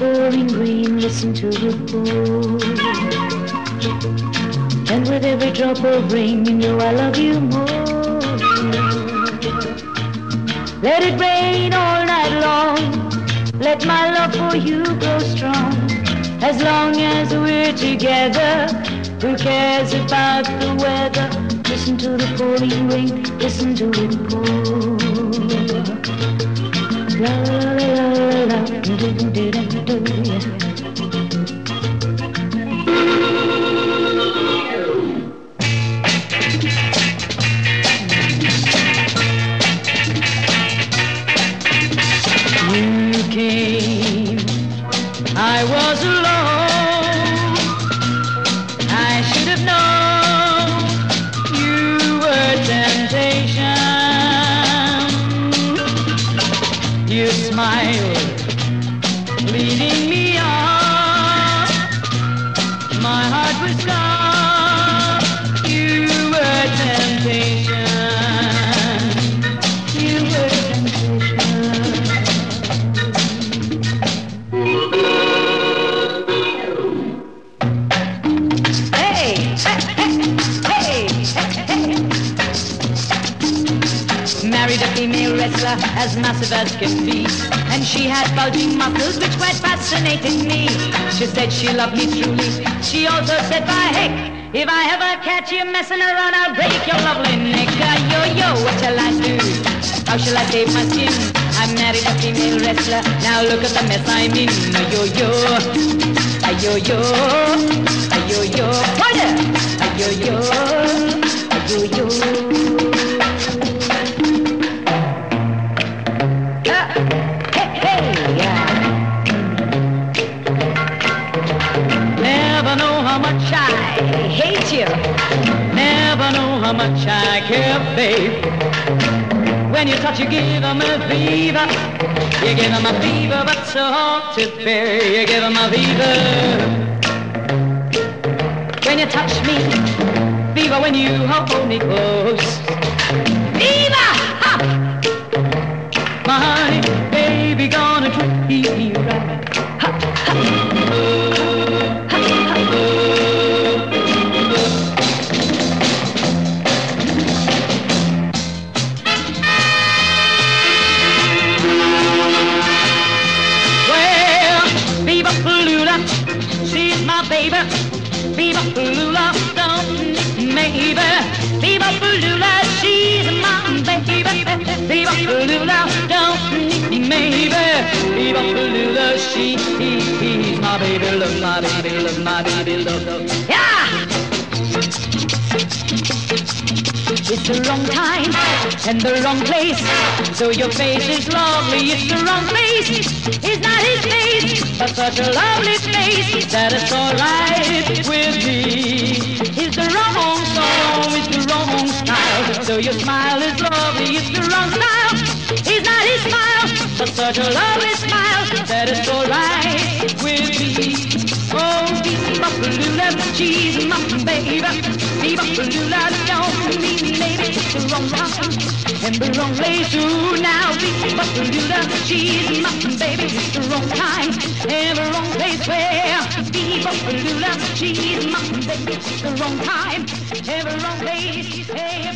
pouring rain, listen to the pour. And with every drop of rain, you know I love you more. Let it rain all night long. Let my love for you grow strong. As long as we're together, who cares about the weather? Listen to the pouring rain, listen to it pour. La la la la la, do do do do do. You came, I was alone. I should have known you were temptation. You smiled, leading me on. My heart was gone. You were temptation. You were temptation. Hey, hey, hey, hey, hey. Married a female wrestler as massive as can be, and she had bulging muscles which quite fascinated me. She said she loved me truly. She also said, by heck, if I ever catch you messing around, I'll break your lovely neck. Yo-yo, what shall I do? How shall I save my skin? I married a female wrestler. Now look at the mess I'm in. Yo-yo, yo-yo, yo-yo, yo-yo, yo-yo. Never know how much I hate you. Never know how much I care, babe. When you touch, you give 'em a fever. You give 'em a fever, but so hard to bear. You give 'em a fever. When you touch me, fever when you hold me close. Fever! Ha! My honey, baby, gonna treat you right. Ha! Ha! She's my baby, Viva Palula, don't maybe. Viva Palula, she's my baby, Viva Palula, don't maybe. Viva Palula, she's my baby, love my baby, love my baby, love. Yeah! It's the wrong time and the wrong place. So your face is lovely, it's the wrong face. It's not his face, but such a lovely face that it's alright with me. It's the wrong song, it's the wrong style. So your smile is lovely, it's the wrong style. It's not his smile, but such a lovely smile that it's alright with me. Oh, Viva Palula, she's my baby. Viva Palula, don't mean maybe it's the wrong time and the wrong place. Ooh, now Viva Palula, she's my baby. It's the wrong time and the wrong place. Where Viva Palula, she's my baby. It's the wrong time and the wrong place. Hey,